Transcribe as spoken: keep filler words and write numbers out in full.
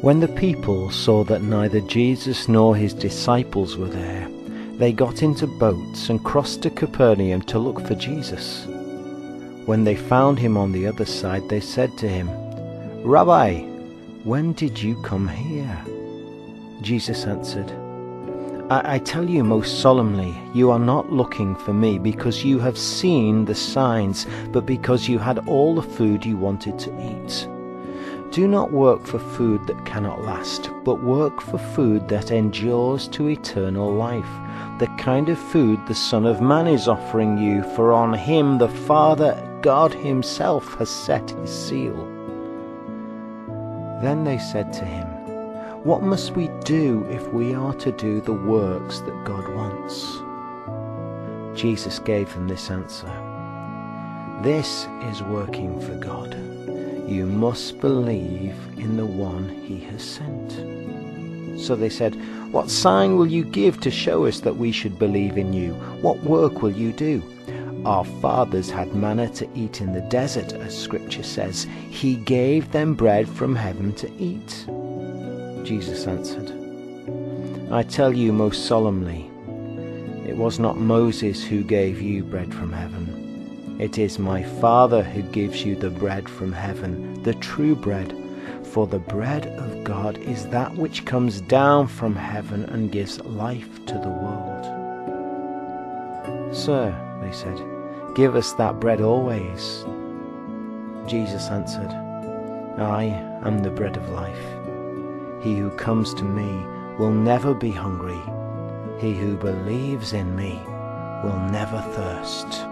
When the people saw that neither Jesus nor his disciples were there, they got into boats and crossed to Capernaum to look for Jesus. When they found him on the other side, they said to him, "Rabbi, when did you come here?" Jesus answered, I, I tell you most solemnly, you are not looking for me because you have seen the signs, but because you had all the food you wanted to eat. Do not work for food that cannot last, but work for food that endures to eternal life, the kind of food the Son of Man is offering you, for on him the Father, God himself, has set his seal. Then they said to him, "What must we do if we are to do the works that God wants?" Jesus gave them this answer, "This is working for God. You must believe in the one he has sent." So they said, "What sign will you give to show us that we should believe in you? What work will you do? Our fathers had manna to eat in the desert, as Scripture says. He gave them bread from heaven to eat." Jesus answered, "I tell you most solemnly, it was not Moses who gave you bread from heaven. It is my Father who gives you the bread from heaven, the true bread. For the bread of God is that which comes down from heaven and gives life to the world." "Sir," they said, "give us that bread always." Jesus answered, "I am the bread of life. He who comes to me will never be hungry. He who believes in me will never thirst."